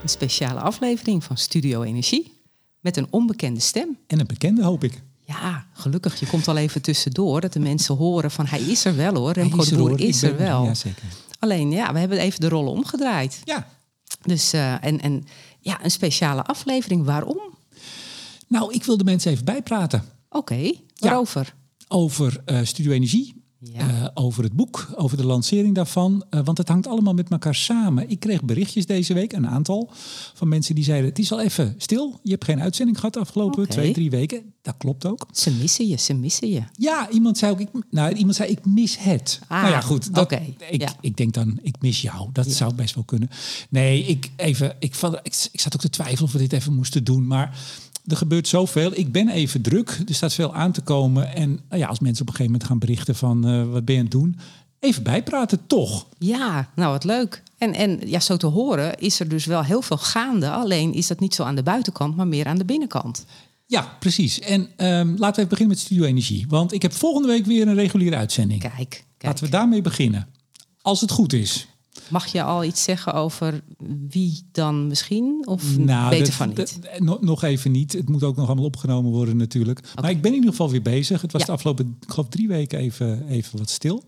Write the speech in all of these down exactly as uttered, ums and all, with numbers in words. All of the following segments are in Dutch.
Een speciale aflevering van Studio Energie. Met een onbekende stem. En een bekende, hoop ik. Ja, gelukkig. Je komt al even tussendoor. Dat de mensen horen van hij is er wel hoor. Remco Hij is de er, Boer hoor. is Ik er ben- wel. Ja, zeker. Alleen ja, we hebben even de rollen omgedraaid. Ja. Dus uh, en, en ja, een speciale aflevering. Waarom? Nou, ik wil de mensen even bijpraten. Oké, okay, waarover? Ja, over uh, Studio Energie. Ja. Uh, over het boek, over de lancering daarvan. Uh, want het hangt allemaal met elkaar samen. Ik kreeg berichtjes deze week, een aantal, van mensen die zeiden... het is al even stil, je hebt geen uitzending gehad de afgelopen okay. twee, drie weken. Dat klopt ook. Ze missen je, ze missen je. Ja, iemand zei ook, ik, nou, iemand zei ik mis het. Ah, nou ja, goed. Dat, okay. ik, ja. ik denk dan, ik mis jou. Dat ja. zou best wel kunnen. Nee, ik, even, ik, ik, ik zat ook te twijfelen of we dit even moesten doen, maar... Er gebeurt zoveel. Ik ben even druk. Er staat veel aan te komen. En nou ja, als mensen op een gegeven moment gaan berichten van... Uh, wat ben je aan het doen? Even bijpraten, toch? Ja, nou wat leuk. En, en ja, zo te horen is er dus wel heel veel gaande. Alleen is dat niet zo aan de buitenkant, maar meer aan de binnenkant. Ja, precies. En um, laten we even beginnen met Studio Energie. Want ik heb volgende week weer een reguliere uitzending. Kijk, kijk. Laten we daarmee beginnen. Als het goed is. Mag je al iets zeggen over wie dan misschien? Of nou, beter dat, van niet? Dat, nog, nog even niet. Het moet ook nog allemaal opgenomen worden natuurlijk. Okay. Maar ik ben in ieder geval weer bezig. Het was ja. de afgelopen, ik geloof, drie weken even, even wat stil.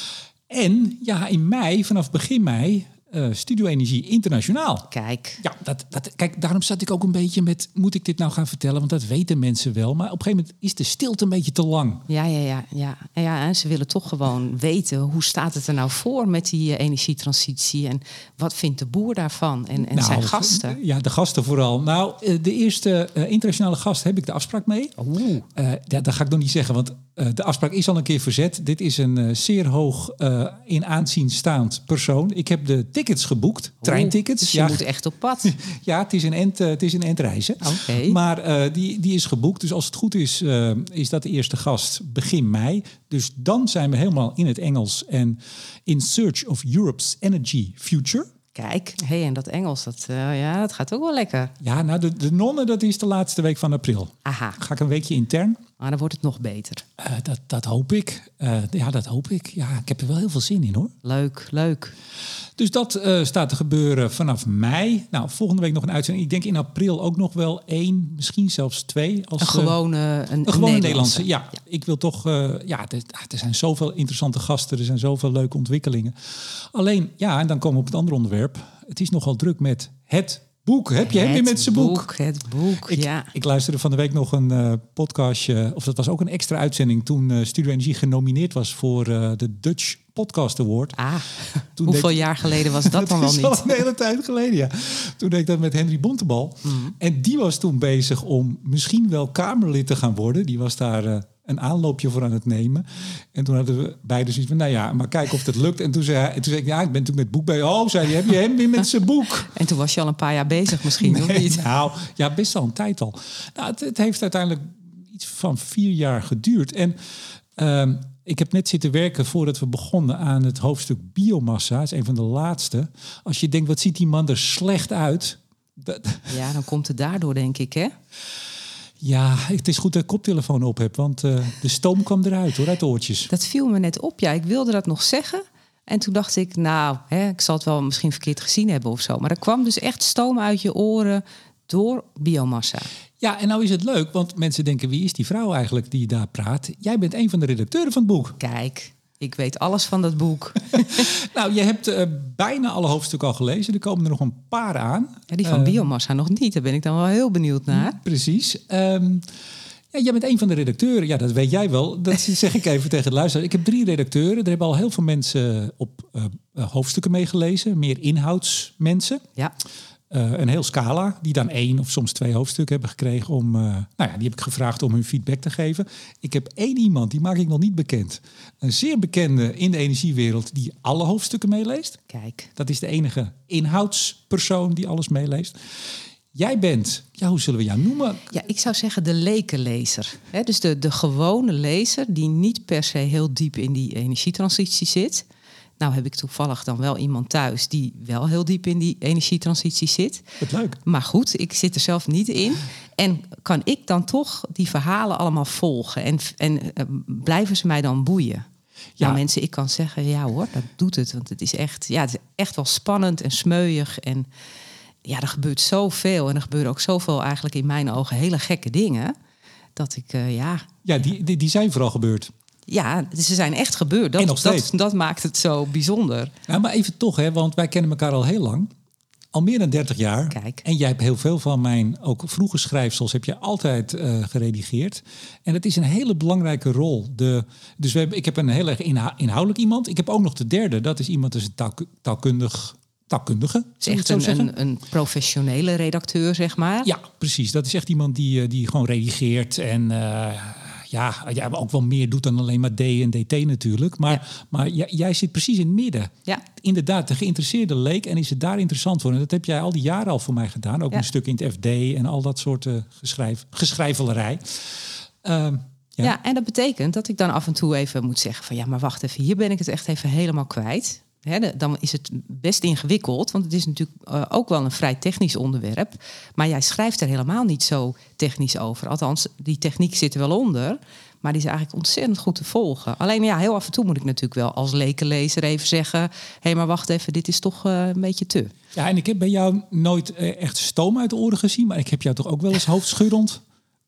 En ja, in mei, vanaf begin mei... Uh, Studio Energie Internationaal. Kijk. Ja, dat, dat, kijk, daarom zat ik ook een beetje met... moet ik dit nou gaan vertellen? Want dat weten mensen wel. Maar op een gegeven moment is de stilte een beetje te lang. Ja, ja, ja. ja. En, ja en ze willen toch gewoon weten... hoe staat het er nou voor met die uh, energietransitie? En wat vindt de boer daarvan? En, en nou, zijn gasten? Ja, de gasten vooral. Nou, de eerste uh, internationale gast heb ik de afspraak mee. Oeh. Uh, ja, dat ga ik nog niet zeggen, want... Uh, de afspraak is al een keer verzet. Dit is een uh, zeer hoog uh, in aanzien staand persoon. Ik heb de tickets geboekt, Oeh, treintickets. Dus je ja, moet echt op pad. Ja, het is een end, uh, het is een endreizen. Okay. Maar uh, die, die is geboekt. Dus als het goed is, uh, is dat de eerste gast begin mei. Dus dan zijn we helemaal in het Engels. En in search of Europe's energy future. Kijk, hey, en dat Engels, dat, uh, ja, dat gaat ook wel lekker. Ja, nou, de, de nonnen, dat is de laatste week van april. Aha. Ga ik een weekje intern. Maar dan wordt het nog beter. Uh, dat, dat hoop ik. Uh, ja, dat hoop ik. Ja, ik heb er wel heel veel zin in, hoor. Leuk, leuk. Dus dat uh, staat te gebeuren vanaf mei. Nou, volgende week nog een uitzending. Ik denk in april ook nog wel één, misschien zelfs twee. Als, een gewone, uh, een, een, een gewone Nederlandse. Nederlandse. Ja, ja, ik wil toch... Uh, ja, er, er zijn zoveel interessante gasten. Er zijn zoveel leuke ontwikkelingen. Alleen, ja, en dan komen we op het andere onderwerp. Het is nogal druk met het boek. Heb je hem weer met zijn boek? boek? Het boek, ik, ja. Ik luisterde van de week nog een uh, podcastje... of dat was ook een extra uitzending... toen uh, Studio Energie genomineerd was voor uh, de Dutch Podcast Award. Ah, toen hoeveel deed... jaar geleden was dat, dat dan wel niet? Dat is al een hele tijd geleden, ja. Toen deed ik dat met Henry Bontebal. Mm. En die was toen bezig om misschien wel Kamerlid te gaan worden. Die was daar... Uh, een aanloopje voor aan het nemen. En toen hadden we beide zoiets van, nou ja, maar kijk of het lukt. En toen zei, hij, en toen zei ik, ja, ik ben toen met boek bij. Oh, zei je, heb je hem weer met zijn boek? En toen was je al een paar jaar bezig misschien, nee, of niet? Nou, ja, best wel een tijd al. Nou, het, het heeft uiteindelijk iets van vier jaar geduurd. En um, ik heb net zitten werken voordat we begonnen aan het hoofdstuk biomassa. Dat is een van de laatste. Als je denkt, wat ziet die man er slecht uit? Dat... Ja, dan komt het daardoor, denk ik, hè? Ja, het is goed dat ik koptelefoon op heb, want uh, de stoom kwam eruit, hoor, uit de oortjes. Dat viel me net op, ja. Ik wilde dat nog zeggen. En toen dacht ik, nou, hè, ik zal het wel misschien verkeerd gezien hebben of zo. Maar er kwam dus echt stoom uit je oren door biomassa. Ja, en nou is het leuk, want mensen denken, wie is die vrouw eigenlijk die daar praat? Jij bent een van de redacteuren van het boek. Kijk, ik weet alles van dat boek. Nou, je hebt uh, bijna alle hoofdstukken al gelezen. Er komen er nog een paar aan. Ja, die van uh, biomassa nog niet. Daar ben ik dan wel heel benieuwd naar. Precies. Um, ja, jij bent een van de redacteuren. Ja, dat weet jij wel. Dat zeg ik even tegen de luisteraar. Ik heb drie redacteuren. Er hebben al heel veel mensen op uh, hoofdstukken meegelezen. Meer inhoudsmensen. Ja. Uh, een heel scala, die dan één of soms twee hoofdstukken hebben gekregen om... Uh, nou ja, die heb ik gevraagd om hun feedback te geven. Ik heb één iemand, die maak ik nog niet bekend. Een zeer bekende in de energiewereld die alle hoofdstukken meeleest. Kijk. Dat is de enige inhoudspersoon die alles meeleest. Jij bent, ja, hoe zullen we jou noemen? Ja, ik zou zeggen de lekenlezer. He, dus de, de gewone lezer die niet per se heel diep in die energietransitie zit... Nou heb ik toevallig dan wel iemand thuis die wel heel diep in die energietransitie zit. Wat leuk. Maar goed, ik zit er zelf niet in. En kan ik dan toch die verhalen allemaal volgen? En, en uh, blijven ze mij dan boeien? Ja. Nou mensen, ik kan zeggen, ja hoor, dat doet het. Want het is echt, ja, het is echt wel spannend en smeuig. En ja, er gebeurt zoveel. En er gebeuren ook zoveel eigenlijk in mijn ogen hele gekke dingen. Dat ik, uh, ja... Ja, die, die, die zijn vooral gebeurd. Ja, ze zijn echt gebeurd. Dat, en nog steeds. Dat, dat maakt het zo bijzonder. Ja, maar even toch, hè, want wij kennen elkaar al heel lang. Al meer dan dertig jaar. Kijk. En jij hebt heel veel van mijn ook vroege schrijfsels heb je altijd uh, geredigeerd. En dat is een hele belangrijke rol. De, dus we hebben, ik heb een heel erg inha- inhoudelijk iemand. Ik heb ook nog de derde. Dat is iemand, dat is een taal, taalkundig, taalkundige. Het is echt een, een, een professionele redacteur, zeg maar. Ja, precies. Dat is echt iemand die, die gewoon redigeert en... Uh, Ja, ja, ook wel meer doet dan alleen maar D en D T natuurlijk. Maar, ja. maar jij, jij zit precies in het midden. Ja. Inderdaad, de geïnteresseerde leek en is het daar interessant voor. En dat heb jij al die jaren al voor mij gedaan. Ook ja. een stuk in het F D en al dat soort uh, geschrijf, geschrijvelerij. Uh, ja. ja, en dat betekent dat ik dan af en toe even moet zeggen van... ja, maar wacht even, hier ben ik het echt even helemaal kwijt. He, dan is het best ingewikkeld, want het is natuurlijk uh, ook wel een vrij technisch onderwerp. Maar jij schrijft er helemaal niet zo technisch over. Althans, die techniek zit er wel onder, maar die is eigenlijk ontzettend goed te volgen. Alleen ja, heel af en toe moet ik natuurlijk wel als lekenlezer even zeggen... hé, hey, maar wacht even, dit is toch uh, een beetje te. Ja, en ik heb bij jou nooit uh, echt stoom uit de oren gezien... maar ik heb jou toch ook wel eens hoofdschuddend...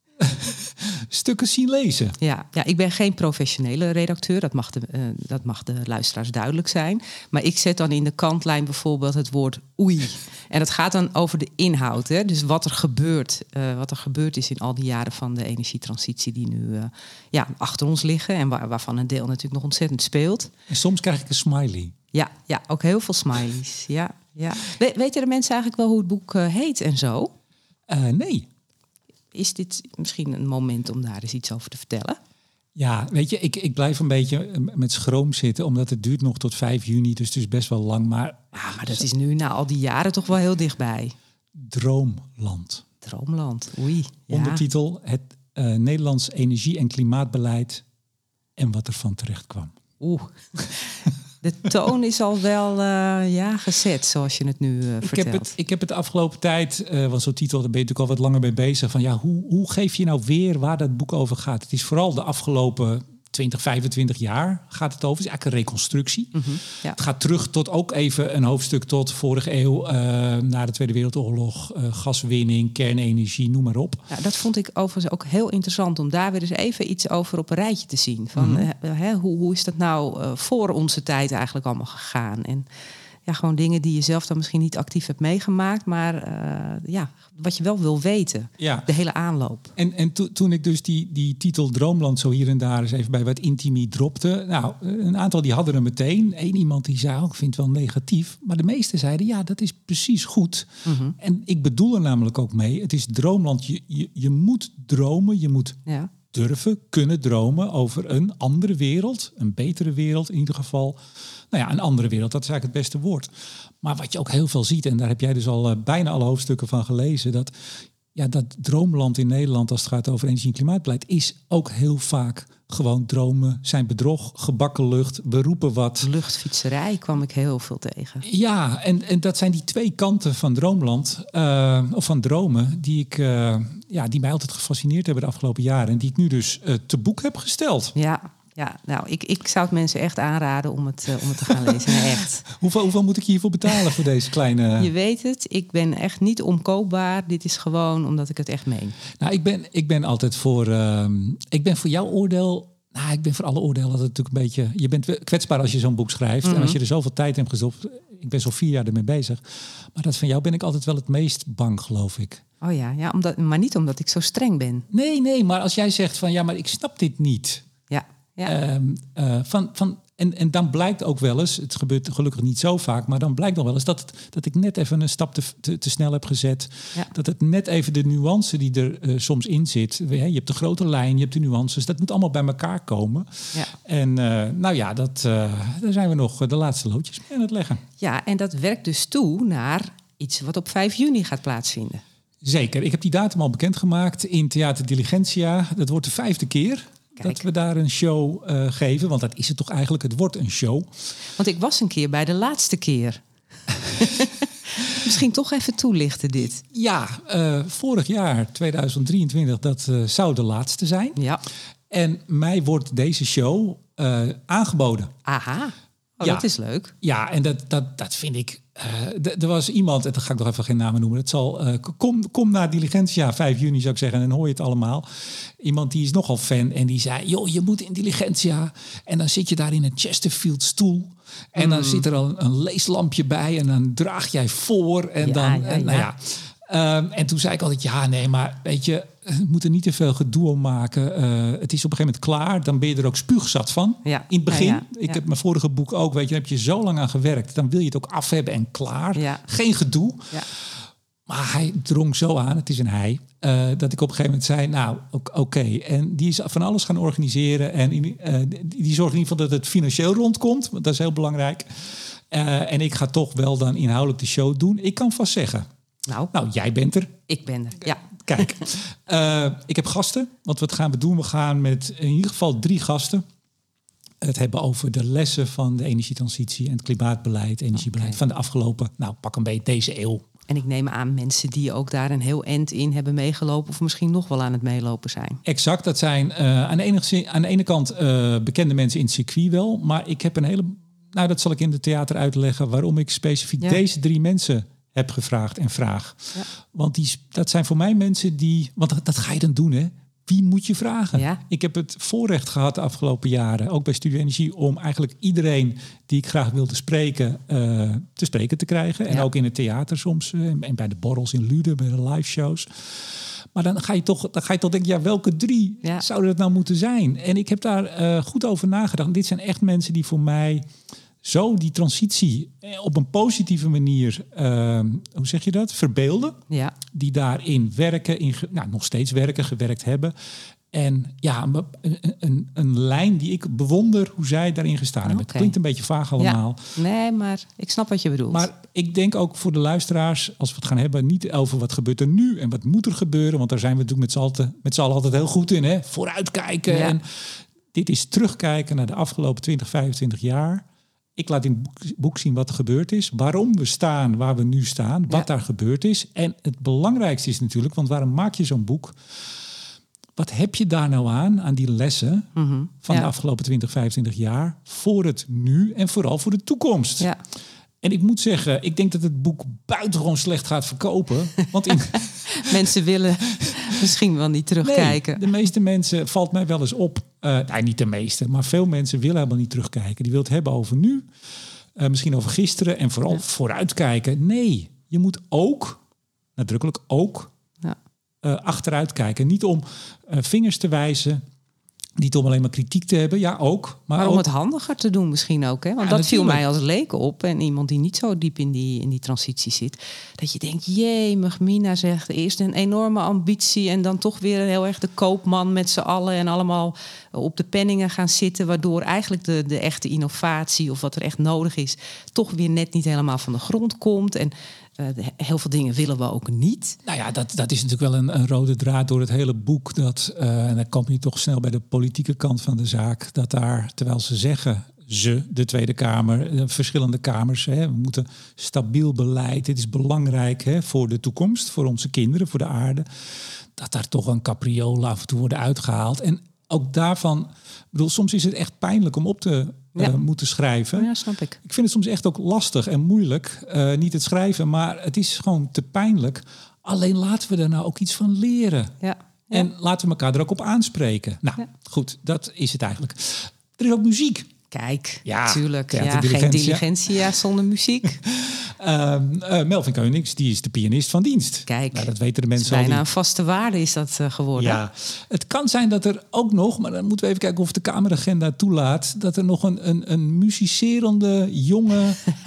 stukken zien lezen. Ja, ja, ik ben geen professionele redacteur. Dat mag, de, uh, dat mag de luisteraars duidelijk zijn. Maar ik zet dan in de kantlijn bijvoorbeeld het woord oei. En dat gaat dan over de inhoud. Hè? Dus wat er gebeurt. Uh, wat er gebeurd is in al die jaren van de energietransitie... die nu uh, ja, achter ons liggen. En waar, waarvan een deel natuurlijk nog ontzettend speelt. En soms krijg ik een smiley. Ja, ja, ook heel veel smileys. Ja, ja. We, weten de mensen eigenlijk wel hoe het boek uh, heet en zo? Uh, nee. Is dit misschien een moment om daar eens iets over te vertellen? Ja, weet je, ik, ik blijf een beetje met schroom zitten... omdat het duurt nog tot vijf juni, dus het is best wel lang. Maar, ja, maar dat is nu na al die jaren toch wel heel dichtbij. Droomland. Droomland, oei. Ja. Ondertitel, het uh, Nederlands energie- en klimaatbeleid... en wat er van terecht kwam. Oeh. De toon is al wel uh, ja, gezet, zoals je het nu uh, vertelt. Ik heb het, ik heb het de afgelopen tijd, uh, want zo'n titel, daar ben je natuurlijk al wat langer mee bezig... van ja, hoe, hoe geef je nou weer waar dat boek over gaat? Het is vooral de afgelopen twintig, vijfentwintig jaar gaat het over. Het is eigenlijk een reconstructie. Mm-hmm, ja. Het gaat terug tot ook even een hoofdstuk tot vorige eeuw... Uh, na de Tweede Wereldoorlog, uh, gaswinning, kernenergie, noem maar op. Ja, dat vond ik overigens ook heel interessant... om daar weer eens even iets over op een rijtje te zien. Van, mm-hmm. uh, hè, hoe, hoe is dat nou uh, voor onze tijd eigenlijk allemaal gegaan? En ja, gewoon dingen die je zelf dan misschien niet actief hebt meegemaakt... maar uh, ja, wat je wel wil weten. Ja. De hele aanloop. En, en to, toen ik dus die, die titel Droomland zo hier en daar eens even bij wat intimie dropte... nou, een aantal die hadden er meteen. Eén iemand die zei, oh, ik vind het wel negatief. Maar de meesten zeiden, ja, dat is precies goed. Mm-hmm. En ik bedoel er namelijk ook mee, het is Droomland. Je, je, je moet dromen, je moet... Ja. durven, kunnen dromen over een andere wereld. Een betere wereld in ieder geval. Nou ja, een andere wereld, dat is eigenlijk het beste woord. Maar wat je ook heel veel ziet, en daar heb jij dus al uh, bijna alle hoofdstukken van gelezen... dat ja, dat droomland in Nederland als het gaat over energie- en klimaatbeleid... is ook heel vaak gewoon dromen, zijn bedrog, gebakken lucht, we roepen wat. Luchtfietserij kwam ik heel veel tegen. Ja, en, en dat zijn die twee kanten van Droomland, uh, of van dromen... die, ik, uh, ja, die mij altijd gefascineerd hebben de afgelopen jaren... en die ik nu dus uh, te boek heb gesteld. Ja. Ja, nou, ik, ik zou het mensen echt aanraden om het, uh, om het te gaan lezen. Nee, echt. hoeveel, hoeveel moet ik hiervoor betalen voor deze kleine... Je weet het, ik ben echt niet omkoopbaar. Dit is gewoon omdat ik het echt meen. Nou, ik ben, ik ben altijd voor... Uh, ik ben voor jouw oordeel... Nou, ik ben voor alle oordelen altijd natuurlijk een beetje... Je bent kwetsbaar als je zo'n boek schrijft. Mm-hmm. En als je er zoveel tijd in hebt gestopt... Ik ben zo'n vier jaar ermee bezig. Maar dat van jou ben ik altijd wel het meest bang, geloof ik. Oh ja, ja omdat, maar niet omdat ik zo streng ben. Nee, nee, maar als jij zegt van... Ja, maar ik snap dit niet... Ja. Ja. Um, uh, van, van, en, en dan blijkt ook wel eens, het gebeurt gelukkig niet zo vaak, maar dan blijkt nog wel eens dat, het, dat ik net even een stap te, te, te snel heb gezet. Ja. Dat het net even de nuance die er uh, soms in zit. Je hebt de grote lijn, je hebt de nuances. Dat moet allemaal bij elkaar komen. Ja. En uh, nou ja, dat, uh, daar zijn we nog de laatste loodjes mee aan het leggen. Ja, en dat werkt dus toe naar iets wat op vijf juni gaat plaatsvinden. Zeker. Ik heb die datum al bekendgemaakt in Theater Diligentia. Dat wordt de vijfde keer. Kijk. Dat we daar een show uh, geven. Want dat is het toch eigenlijk. Het wordt een show. Want ik was een keer bij de laatste keer. Misschien toch even toelichten dit. Ja, uh, vorig jaar, tweeduizend drieëntwintig, dat uh, zou de laatste zijn. Ja. En mij wordt deze show uh, aangeboden. Aha, oh, ja. Dat is leuk. Ja, en dat, dat, dat vind ik... uh, er was iemand, en dan ga ik nog even geen namen noemen. Het zal, uh, kom, kom naar Diligentia, vijf juni zou ik zeggen, en dan hoor je het allemaal. Iemand die is nogal fan en die zei, joh, je moet in Diligentia. En dan zit je daar in een Chesterfield stoel. En dan mm. zit er al een, een leeslampje bij en dan draag jij voor. En ja, dan, ja, en, nou ja. ja. Um, en toen zei ik altijd, ja, nee, maar weet je, we moeten niet te veel gedoe om maken. Uh, het is op een gegeven moment klaar. Dan ben je er ook spuugzat van. Ja. In het begin. Ja, ja. Ik ja. heb mijn vorige boek ook, weet je, daar heb je zo lang aan gewerkt. Dan wil je het ook af hebben en klaar. Ja. Geen gedoe. Ja. Maar hij drong zo aan, het is een hij, uh, dat ik op een gegeven moment zei, nou, oké. Okay. En die is van alles gaan organiseren. En uh, die, die zorgt in ieder geval dat het financieel rondkomt. Want dat is heel belangrijk. Uh, en ik ga toch wel dan inhoudelijk de show doen. Ik kan vast zeggen. Nou, nou jij bent er. Ik ben er, ja. Kijk, uh, ik heb gasten. Want wat gaan we doen? We gaan met in ieder geval drie gasten het hebben over de lessen van de energietransitie en het klimaatbeleid, energiebeleid okay. van de afgelopen, nou pak een beetje deze eeuw. En ik neem aan mensen die ook daar een heel eind in hebben meegelopen of misschien nog wel aan het meelopen zijn. Exact, dat zijn uh, aan, de ene, aan de ene kant uh, bekende mensen in het circuit wel, maar ik heb een hele, nou dat zal ik in het theater uitleggen waarom ik specifiek ja. deze drie mensen heb gevraagd en vraag. Ja. Want die, dat zijn voor mij mensen die, want dat, dat ga je dan doen hè. Wie moet je vragen? Ja. Ik heb het voorrecht gehad de afgelopen jaren, ook bij Studio Energie, om eigenlijk iedereen die ik graag wilde spreken, uh, te spreken te krijgen. Ja. En ook in het theater soms, uh, en bij de borrels in Luden, bij de live shows. Maar dan ga je toch, dan ga je toch denken, ja, welke drie ja. zouden het nou moeten zijn? En ik heb daar uh, goed over nagedacht. Dit zijn echt mensen die voor mij zo die transitie op een positieve manier, uh, hoe zeg je dat, verbeelden. Ja. Die daarin werken, in, nou, nog steeds werken, gewerkt hebben. En ja, een, een, een lijn die ik bewonder hoe zij daarin gestaan hebben. Okay. Het klinkt een beetje vaag allemaal. Ja. Nee, maar ik snap wat je bedoelt. Maar ik denk ook voor de luisteraars, als we het gaan hebben, niet over wat gebeurt er nu en wat moet er gebeuren. Want daar zijn we natuurlijk met z'n allen, met z'n allen altijd heel goed in. Hè? Vooruitkijken. Ja. En dit is terugkijken naar de afgelopen twintig, vijfentwintig jaar. Ik laat in het boek zien wat er gebeurd is. Waarom we staan waar we nu staan. Wat ja. daar gebeurd is. En het belangrijkste is natuurlijk, want waarom maak je zo'n boek? Wat heb je daar nou aan, aan die lessen mm-hmm. van ja. de afgelopen twintig, vijfentwintig jaar. Voor het nu en vooral voor de toekomst. Ja. En ik moet zeggen, ik denk dat het boek buitengewoon slecht gaat verkopen. Want in... mensen willen misschien wel niet terugkijken. Nee, de meeste mensen, valt mij wel eens op. Uh, nee, niet de meeste, maar veel mensen willen helemaal niet terugkijken. Die willen het hebben over nu. Uh, misschien over gisteren en vooral ja. vooruitkijken. Nee, je moet ook, nadrukkelijk ook, ja. uh, achteruit kijken. Niet om uh, vingers te wijzen. Niet om alleen maar kritiek te hebben, ja ook. Maar, maar om ook... het handiger te doen misschien ook. Hè? Want ja, dat natuurlijk. viel mij als leek op. En iemand die niet zo diep in die, in die transitie zit. Dat je denkt, jee, Mina zegt eerst een enorme ambitie. En dan toch weer heel erg de koopman met z'n allen. En allemaal op de penningen gaan zitten. Waardoor eigenlijk de, de echte innovatie of wat er echt nodig is. Toch weer net niet helemaal van de grond komt. En Uh, heel veel dingen willen we ook niet. Nou ja, dat, dat is natuurlijk wel een, een rode draad door het hele boek. Dat, uh, en dan kom je toch snel bij de politieke kant van de zaak. Dat daar, terwijl ze zeggen, ze, de Tweede Kamer, de verschillende kamers. Hè, we moeten stabiel beleid. Dit is belangrijk hè, voor de toekomst, voor onze kinderen, voor de aarde. Dat daar toch een capriolen af en toe worden uitgehaald. En ook daarvan, ik bedoel, soms is het echt pijnlijk om op te ja. uh, moeten schrijven. Ja, snap ik. Ik vind het soms echt ook lastig en moeilijk. Uh, niet het schrijven, maar het is gewoon te pijnlijk. Alleen laten we er nou ook iets van leren. Ja. Ja. En laten we elkaar er ook op aanspreken. Nou, ja. goed, dat is het eigenlijk. Er is ook muziek. Kijk, ja, tuurlijk. Ja, geen Diligentia zonder muziek. uh, uh, Melvin Keunings, die is de pianist van dienst. Kijk, nou, dat weten de mensen al. Bijna een vaste waarde is dat uh, geworden. Ja, het kan zijn dat er ook nog, maar dan moeten we even kijken of de kameragenda toelaat, dat er nog een, een, een musicerende, jonge,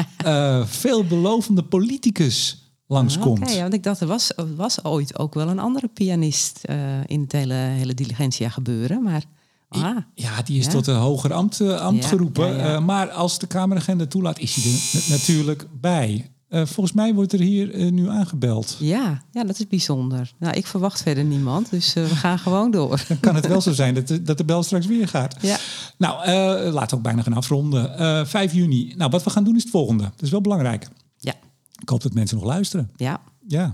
uh, veelbelovende politicus langskomt. Oké, okay, want ik dacht, er was, er was ooit ook wel een andere pianist uh, in het hele, hele Diligentia gebeuren, maar... Ah, ja, die is ja. tot een hoger ambt, uh, ambt ja, geroepen. Ja, ja. Uh, maar als de kameragenda toelaat, is hij er n- natuurlijk bij. Uh, volgens mij wordt er hier uh, nu aangebeld. Ja, ja, dat is bijzonder. Nou, ik verwacht verder niemand, dus uh, we gaan gewoon door. Dan kan het wel zo zijn dat de, dat de bel straks weer gaat. Ja. Nou, uh, laten we ook bijna gaan afronden. Uh, vijf juni. Nou, wat we gaan doen is het volgende. Dat is wel belangrijk. Ja. Ik hoop dat mensen nog luisteren. Ja. Ja.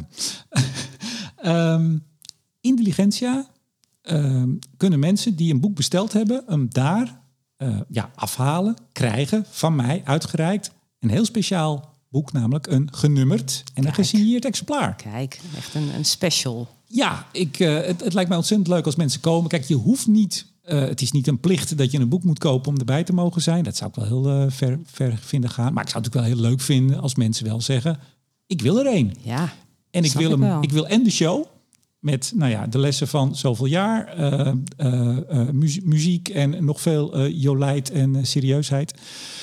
um, Indiligentia... Uh, kunnen mensen die een boek besteld hebben hem daar uh, ja, afhalen, krijgen, van mij uitgereikt. Een heel speciaal boek namelijk een genummerd en Kijk. een gesigneerd exemplaar. Kijk, echt een, een special. Ja, ik, uh, het, het lijkt mij ontzettend leuk als mensen komen. Kijk, je hoeft niet... Uh, het is niet een plicht dat je een boek moet kopen om erbij te mogen zijn. Dat zou ik wel heel uh, ver, ver vinden gaan. Maar ik zou het ook wel heel leuk vinden als mensen wel zeggen... ik wil er één. Ja, en ik wil, ik, hem, ik wil en de show... met nou ja, de lessen van zoveel jaar... Uh, uh, uh, muzie- muziek en nog veel uh, jolijt en uh, serieusheid...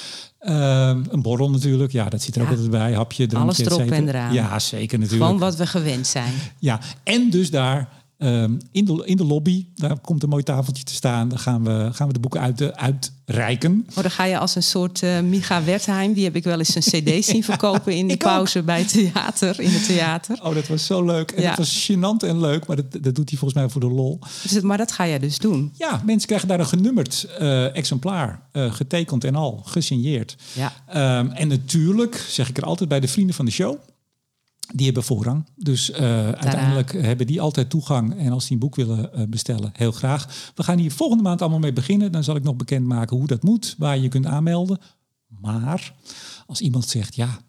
Uh, een borrel natuurlijk, ja, dat zit er ja. ook altijd bij. Hapje, drankje, alles erop en eraan. Ja, zeker natuurlijk. Gewoon wat we gewend zijn. Ja, en dus daar um, in, de, in de lobby, daar komt een mooi tafeltje te staan. Dan gaan we, gaan we de boeken uit, uitreiken. Oh, dan ga je als een soort uh, Micha Wertheim. Die heb ik wel eens een cd zien verkopen in de pauze ook. Bij het theater, in het theater. Oh, dat was zo leuk. En ja. dat was gênant en leuk, maar dat, dat doet hij volgens mij voor de lol. Dus, maar dat ga jij dus doen? Ja, mensen krijgen daar een genummerd uh, exemplaar. Uh, getekend en al, gesigneerd. Ja. Um, en natuurlijk, zeg ik er altijd bij de vrienden van de show... die hebben voorrang. Dus uh, uiteindelijk hebben die altijd toegang. En als die een boek willen uh, bestellen, heel graag. We gaan hier volgende maand allemaal mee beginnen. Dan zal ik nog bekendmaken hoe dat moet. Waar je kunt aanmelden. Maar als iemand zegt, ja,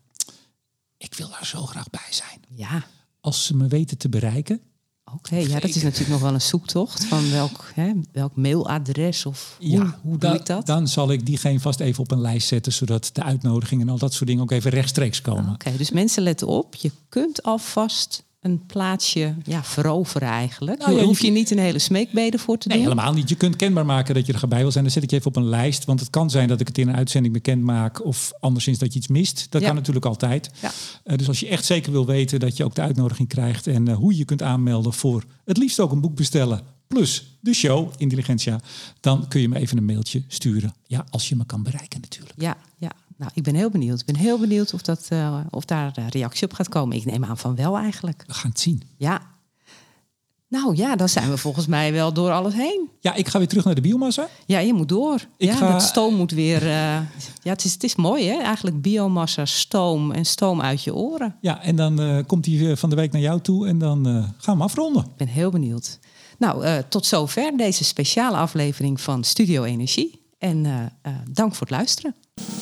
ik wil daar zo graag bij zijn. Ja. Als ze me weten te bereiken. Oké, okay, ja, dat is natuurlijk nog wel een zoektocht. Van welk, hè, welk mailadres of hoe, ja, hoe doe da, ik dat? Dan zal ik diegene vast even op een lijst zetten... zodat de uitnodiging en al dat soort dingen ook even rechtstreeks komen. Oké, okay, dus mensen letten op. Je kunt alvast een plaatsje ja, veroveren eigenlijk. Nou, ja, je hoef je niet een hele smeekbede voor te nee, doen. Helemaal niet. Je kunt kenbaar maken dat je er bij wil zijn. Dan zet ik je even op een lijst. Want het kan zijn dat ik het in een uitzending bekend maak... of anderszins dat je iets mist. Dat ja. kan natuurlijk altijd. Ja. Uh, dus als je echt zeker wil weten dat je ook de uitnodiging krijgt... en uh, hoe je kunt aanmelden voor het liefst ook een boek bestellen... plus de show, Intelligentia... dan kun je me even een mailtje sturen. Ja, als je me kan bereiken natuurlijk. Ja, ja. Nou, ik ben heel benieuwd. Ik ben heel benieuwd of, dat, uh, of daar uh, reactie op gaat komen. Ik neem aan van wel eigenlijk. We gaan het zien. Ja. Nou ja, dan zijn we volgens mij wel door alles heen. Ja, ik ga weer terug naar de biomassa. Ja, je moet door. Ik ja, ga... dat stoom moet weer... Uh, ja, het is, het is mooi hè, eigenlijk biomassa, stoom en stoom uit je oren. Ja, en dan uh, komt hij van de week naar jou toe en dan uh, gaan we hem afronden. Ik ben heel benieuwd. Nou, uh, tot zover deze speciale aflevering van Studio Energie. En uh, uh, dank voor het luisteren.